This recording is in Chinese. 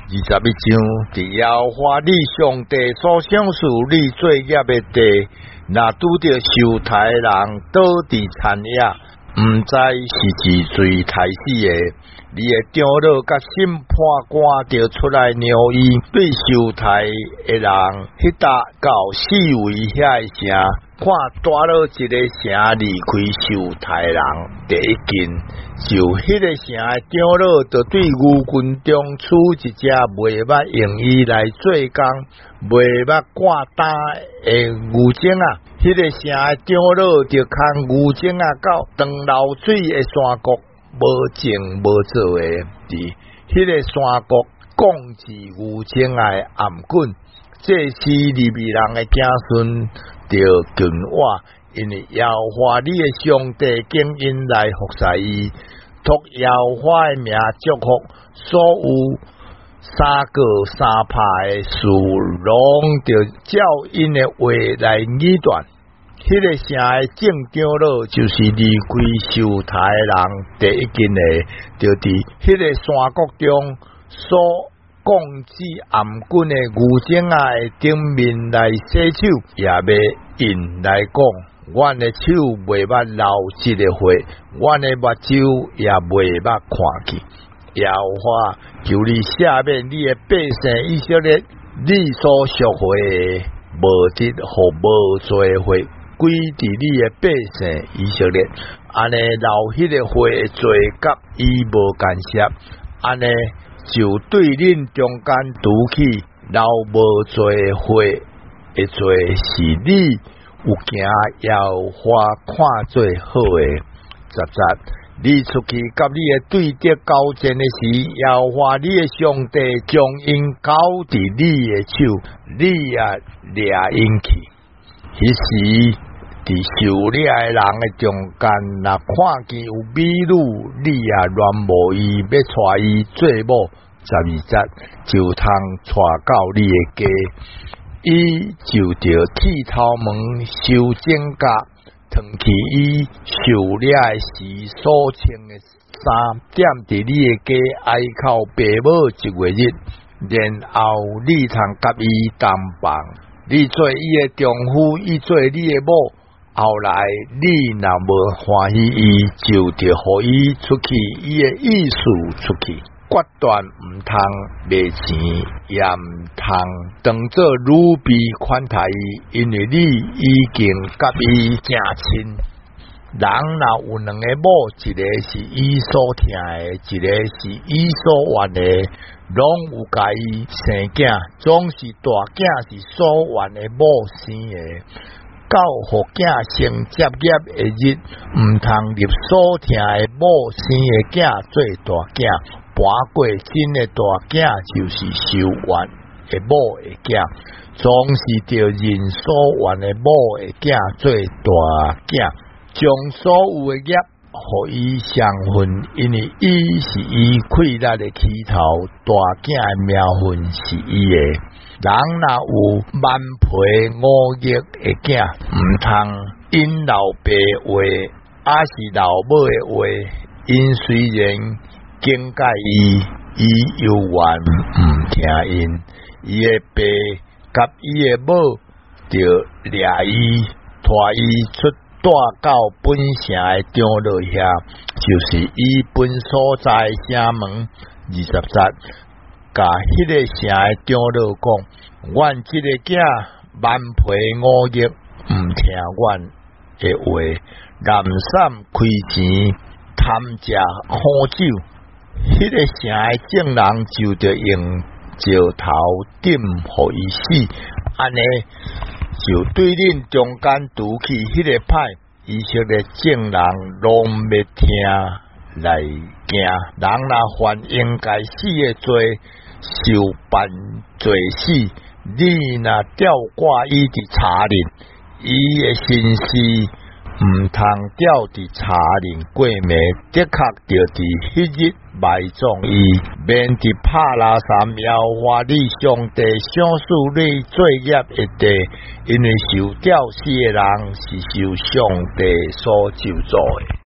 21章，伫耶和华你上帝所赏赐你作业的地，若拄着受害人倒伫田野，毋知是治罪害死的，你的长老甲审判官就出来尿伊，对受害的人迄搭到四围遐的城，看带了一个城离开受害人第一间，就迄个城的长老就对牛群中取一只袂捌用伊来做工、袂捌挂单的牛精啊。迄个城的长老就牵牛精啊到长流水的山谷，无种无做的，伫迄个山谷降治牛精啊的暗棍，这是利未人的子孙着近我，因为耶和华你的上帝经因来服侍伊，托耶和华的名祝福所有三个三拍的事，拢着照因的话来议断。迄个城的正长老就是离开受害人第一间的，就伫迄个山谷中所降旨暗棍的牛精啊的顶面来洗手，也要因来讲，阮的手袂捌流这个血，阮的目睭也袂捌看见。耶和华求你赦免你的百姓以色列，你所赎回的无得和无罪的血。归伫你的百姓以色列，安尼流迄个血的罪甲伊无干涉，安尼就对恁中间拄起流无罪的血的罪，是你有行耶和华看做好的。你出去甲你的对敌交战的时，耶和华你的上帝将因交伫你的手，你也掠因去。迄时，伫受掠的人的中间，若看见有美女，你也乱无伊，要带伊做某。12节就通带到你的家，伊就着剃头毛、修剪甲，脱去伊受掠的时所穿的衫，踮伫你的家哀哭爸母1月日，然后你通甲伊同房。你做伊的丈夫，伊做你的某，后来你若无欢喜伊，就着互伊出去，伊的意思出去，决断毋通卖钱，也毋通当做奴婢款待伊，因为你已经甲伊成亲。人若有两个某，一个是伊所疼的，一个是伊所愿的，拢有甲伊生囝，总是大囝是所愿的某生的。到互囝成接业的日，毋通入所疼的某生的囝做大囝，搬过真的大囝就是受愿的某的囝，总是着认所愿的某的囝做大囝。将所有的业互伊相分，因为伊是伊亏力的起头，大囝的名分是伊的。人若有万倍5亿的囝，毋通因老爸话，还是老母的话，因虽然警戒伊，伊犹原毋听因，伊的爸甲伊的母就掠伊，带伊出。带到本城的长老遐，就是伊本所在城门。20节，甲迄个城的长老讲：阮即个囝万倍5亿，毋听阮的话，滥散开钱，贪食好酒。迄个城的正人就着用石头顶互伊死，安尼。就对恁中间拄起迄个歹，以色列正人拢要听来惊。人若犯应该死的罪，受办罪死。你若吊挂伊伫柴林，伊的身世毋通吊伫柴林过暝，的确着伫迄日埋葬伊，免伫帕拉山耶和华你上帝赏赐你作业的地，因为受吊死的人是受上帝所救助的。